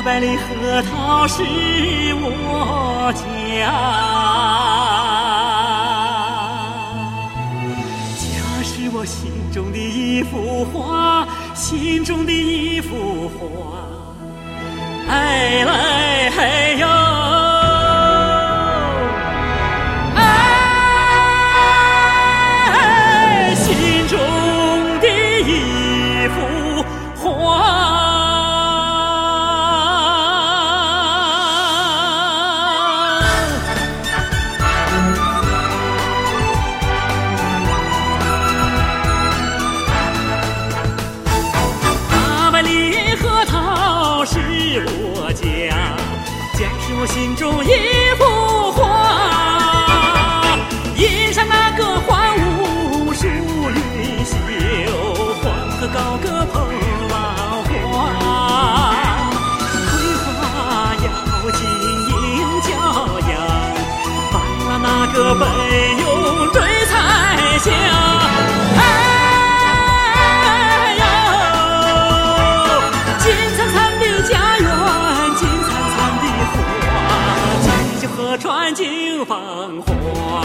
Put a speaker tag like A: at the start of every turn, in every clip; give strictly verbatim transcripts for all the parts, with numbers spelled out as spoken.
A: 百里河套是我家，家是我心中的一幅画，心中的一幅画。哎来嘿哟，哎，心中的一幅画。我家，家是我心中一幅画，印上那个花无数云秀，黄河高歌捧浪花，葵花摇金鹰骄阳，白了那个奔涌追彩霞。河川尽繁华，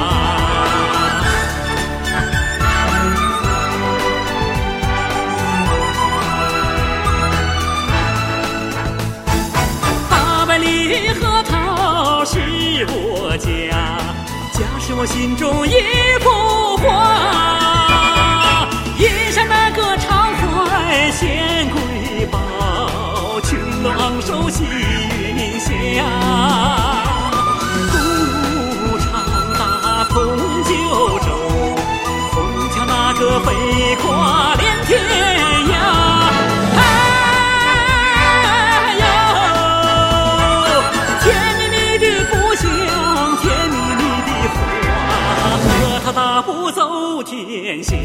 A: 八百里河套是我家，家是我心中一幅画，印上那个常怀献瑰宝，群龙昂首喜云霞。红九州，虹桥那个飞跨连天涯，哎呦，甜蜜蜜的故乡，甜蜜蜜的花，和它大步走天下。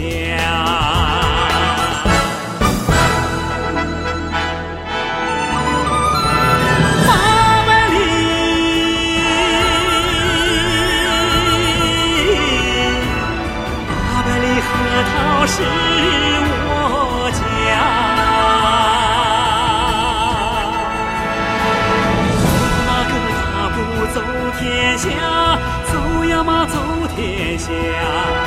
A: 是我家，那个大步走天下，走呀嘛走天下。